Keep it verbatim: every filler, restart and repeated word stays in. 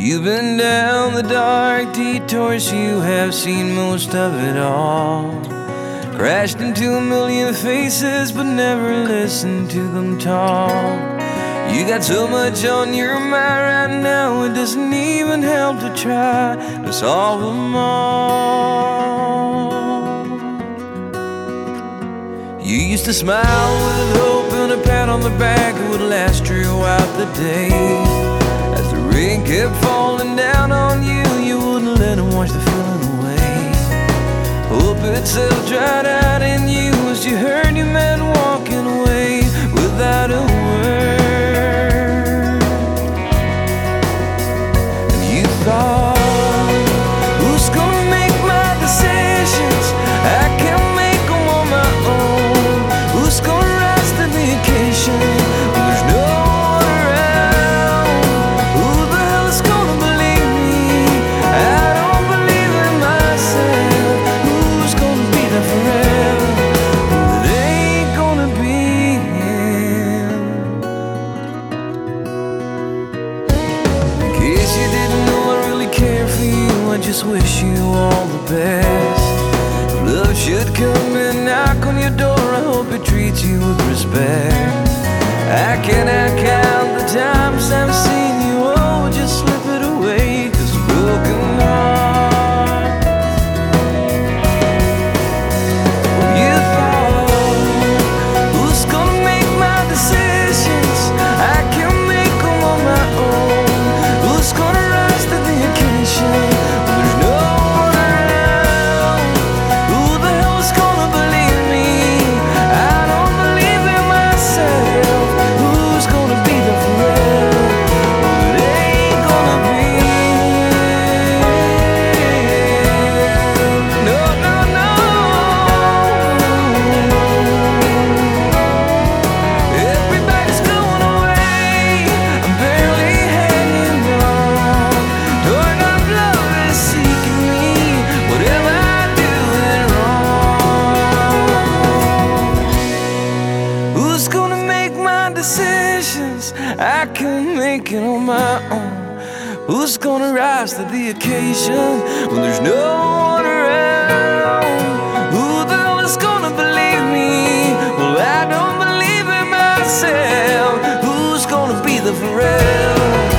You've been down the dark detours, you have seen most of it all. Crashed into a million faces, but never listened to them talk. You got so much on your mind right now, it doesn't even help to try to solve them all. You used to smile with hope and a pat on the back, it would last throughout the day. As the rain kept falling down on you, you wouldn't let it wash the feeling away. Hope itself dried out in you as you heard your man walking away without a word. And you thought, who's gonna make my decisions? I can't make them on my own. Who's gonna rise to the occasion when there's no one around? Who the hell is gonna believe me? I don't believe in myself. Who's gonna be there forever? It ain't gonna be him. In case you didn't know, I really care for you. I just wish you all the best. If love should come and knock on your door, I hope it treats you with respect. I cannot count the times I've seen you, oh, just slip it away, 'cause a broken heart. Well, you thought, who's gonna make my decisions? I can't make them on my own. Who's gonna rise to the occasion when there's no one around? Who the hell is gonna believe me? I don't believe in myself. Who's gonna be there forever? Well, it ain't gonna be him. No, no, no. Everybody's going away, I'm barely hanging on. Door of love is seeking me. What am I doing wrong? Who's gonna make my decisions? I can't make it on my own. Who's gonna rise to the occasion when there's no one around? Who the hell is gonna believe me? Well, I don't believe in myself. Who's gonna be there forever?